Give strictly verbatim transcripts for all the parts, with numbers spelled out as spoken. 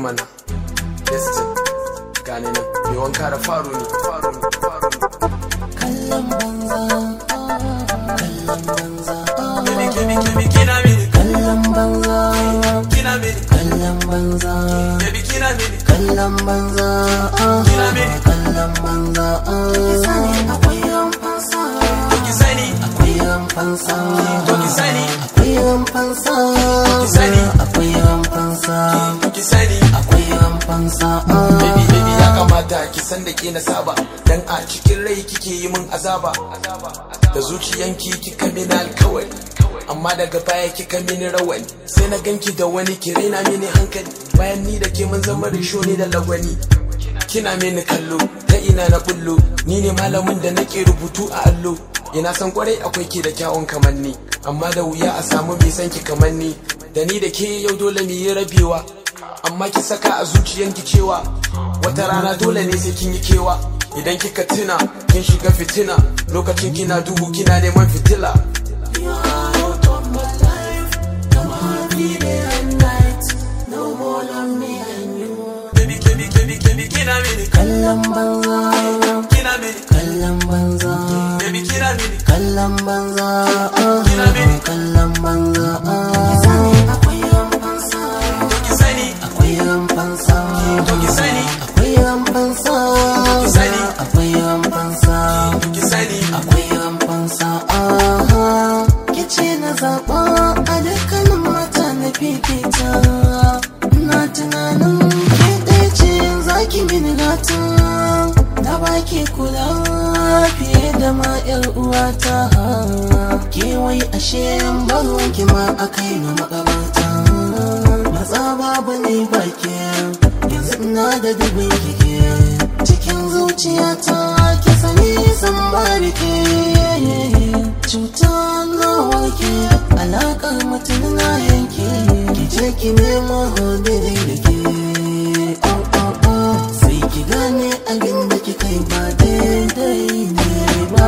mana destin gane nan mai wanka da faru ne faru ne faru ne kallon banza kallon banza baby baby baby kina mini kallon banza kina mini kallon banza baby kina mini kallon banza kina mini kallon banza sani akwai ran fansa ki sani akwai ran fansa ki sani akwai ran fansa ki sani akwai ran fansa ki sani akwai ran fansa baby baby ya kamata ki san da ke na saba dan a cikin rai kike yi min azaba da zuciyanki kika mini alkawari amma daga baya kika mini rawani sai na ganki da wani ki raina mini hankali bayan ni da ke mun zama risho ne da lagwani kina mini kallo ta ina na bullo ni ne malamin da nake rubutu a allo ina san kwarai akwai ki da kyawun kamanni amma da wuya a samu mai san ki kamanni da ni da ke yau dole mu yi rabewa amma ki saka a zuciyanki cewa wata rana dole ne sai kin yi kewa idan kika tuna kin shiga fitina lokacin kina duhu kina neman fitila kallon banza kina mini kallon banza baby kina mini kallon banza kina mini kallon banza sani akwai ran fansa ki sani akwai ran fansa ki sani akwai ran fansa ki sani akwai ran fansa ki sani akwai ran fansa kice na zaba a dukkanin mata na fifita na tunanin ke ɗaya ce zaki mini gata na baki kula fiye da ma yar uwata kewai ashe baruwan ki ma akai na makabarta matsa babu ne baki yanzu na da dubin kike cikin zuciyata ki sani san barike cuta na warke alakar mutum na yanke ki je ki nemo hodiri da ke sai ki gane abin da ki kai ba daidai ne ba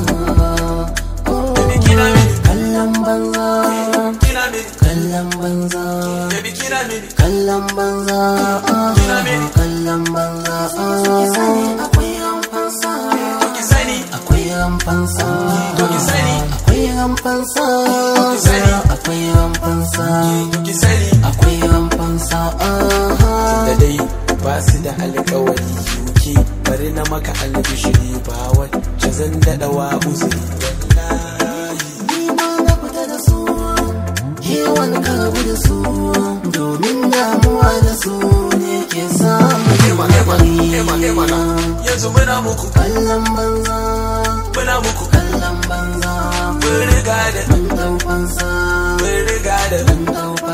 kallon banza kallon banza kallon banza kallon banza akwai ran fansa akwai ran fansa akwai ran fansa akwai ran fansa akwai ran fansa da dai ba su da alkawari yuki bari na maka albishiri ba wacce zan daɗa wa uzuri ni ma na fita da su kewan karabu da su domin damuwa da su ne ke samu yanzu muna muku kallon banza muna muku kallon banza mun riga da mun dau fansa mun riga da mun dau fansa